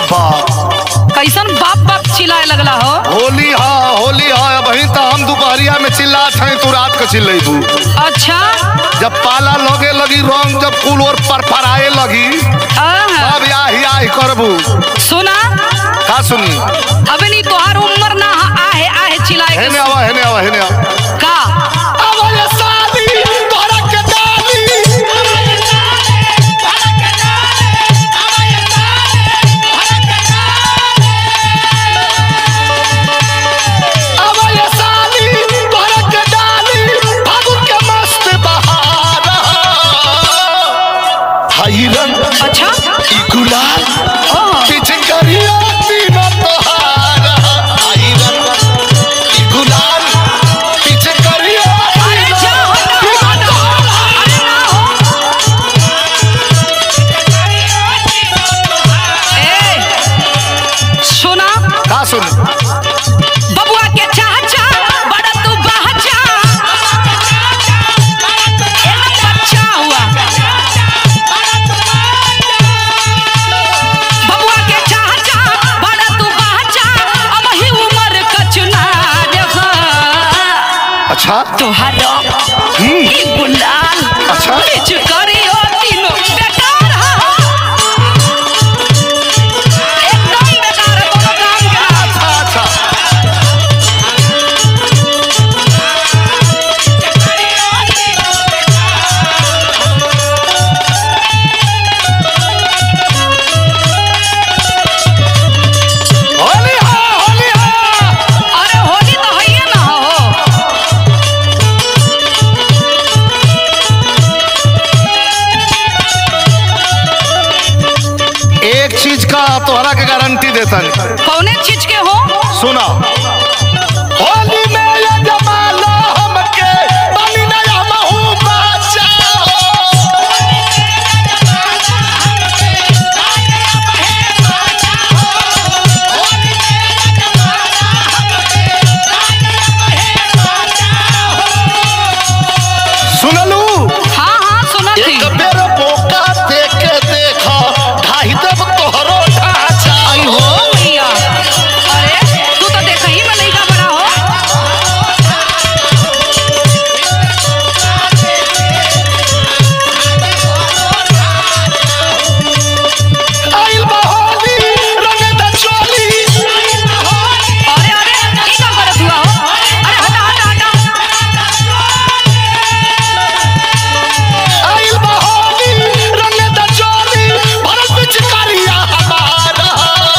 बाप कैसन बाप बाप चिल्लाए लगला हो। होली हा वही तो हम दोपहरिया में चिल्लात हैं, तू रात को चिल्लैबू। अच्छा जब पाला लगे लगी रंग जब कुल और परफराए लगी तब आही करबू। सुना का सुनी अबे नहीं तोहार उम्र ना आहे आहे चिल्लाए के हेने आवा का अच्छा गुलाल पिचकारिया पीना तोहारा गुलाल पिचकारिया अरे जा अरे ना हो ए सुना का सुन बबुआ के चाचा बड़ा तू बहचा एक बच्चा हुआ बबुआ के चाचा बड़ा तू बहचा अब ही उम्र कचना देखा अच्छा तोहरा गुलाल अच्छा बीच करियो तीनों बेकार हा एकदम बेकार है दोनों काम के। अच्छा होली हा अरे होली तो है ही ना हो। एक चीज का तोहरा के गारंटी देता कौने चीज के हो सुना होली में ये जमाला हमके बनी नया महू बचाओ। सुनलू हाँ सुना थी एक बेर मौका देके देखा ढाई देव तोहरो ढांचा। आई हो भैया अरे तू तो देख ही में लइका बड़ा हो। आइल बा होली रंग द चोली अरे ई का करत हुआ हो। अरे हटा आइल बा होली रंग द चोली भरत पिचकारिया हमारा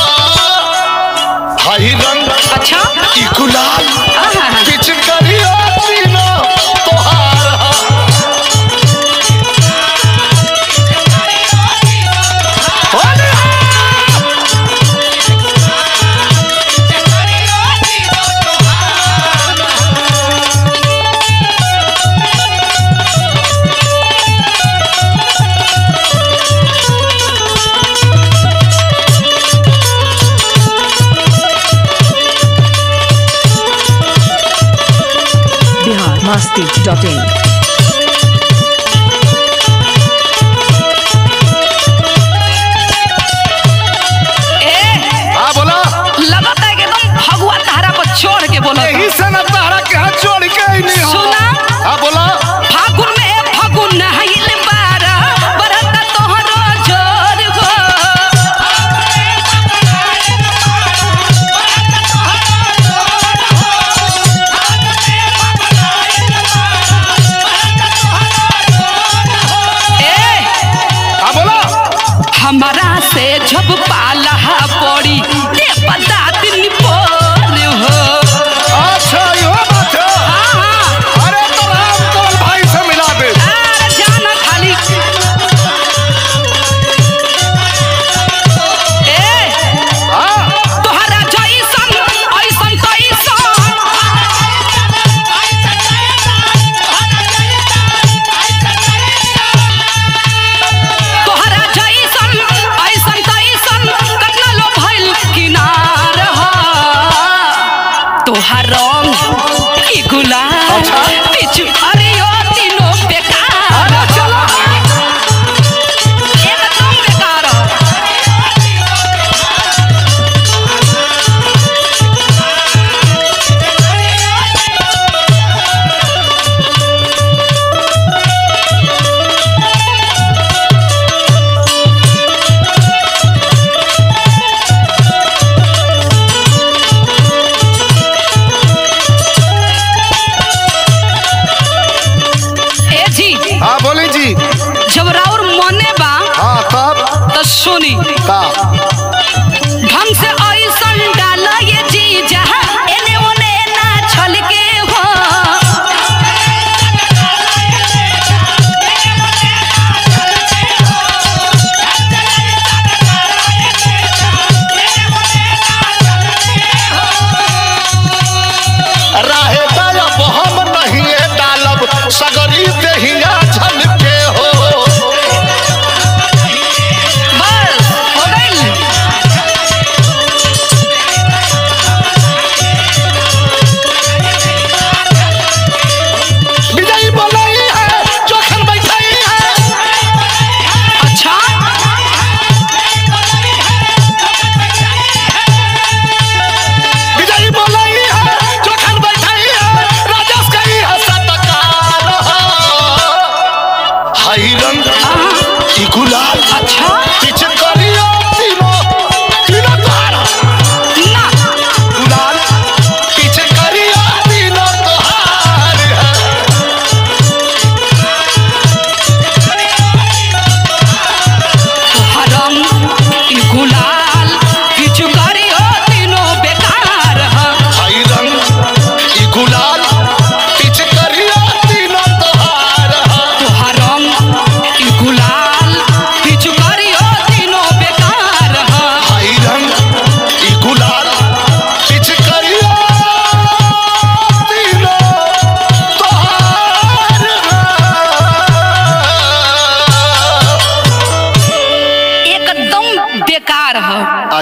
हाई रंग अच्छा ई गुलाल आहा। पिचकारिया पीना तोहारा। होली biharmasti.in हाँ बोला लगता है कि एकदम भगवा तहरा पर चढ़ के बोला यही से न तारा के हाथ जोड़ के ही नहीं हो। सुना हाँ बोला फागुन में फागुन नहाइल बारा बरत तोहरो जोर हो।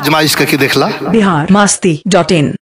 आजमाइश के की देखला। बिहार मस्ती.in